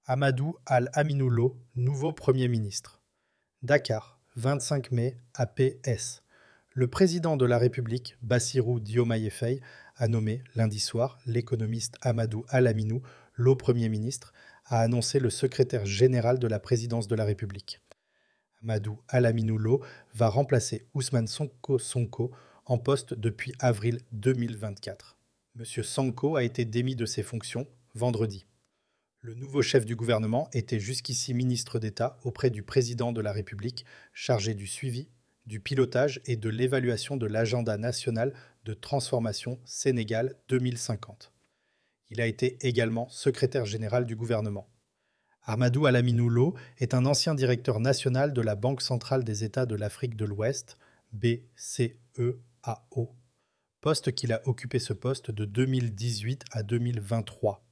Amadou Al-Aminou Lo, nouveau Premier ministre. Dakar, 25 mai, APS. Le président de la République, Bassirou Diomaye Faye, a nommé lundi soir l'économiste Amadou Al-Aminou Lo Premier ministre, a annoncé le secrétaire général de la présidence de la République. Amadou Al-Aminou Lo va remplacer Ousmane Sonko en poste depuis avril 2024. Monsieur Sonko a été démis de ses fonctions vendredi. Le nouveau chef du gouvernement était jusqu'ici ministre d'État auprès du président de la République, chargé du suivi, du pilotage et de l'évaluation de l'agenda national de transformation Sénégal 2050. Il a été également secrétaire général du gouvernement. Amadou Al-Aminou Lo est un ancien directeur national de la Banque centrale des États de l'Afrique de l'Ouest, BCEAO, poste qu'il a occupé ce poste de 2018 à 2023.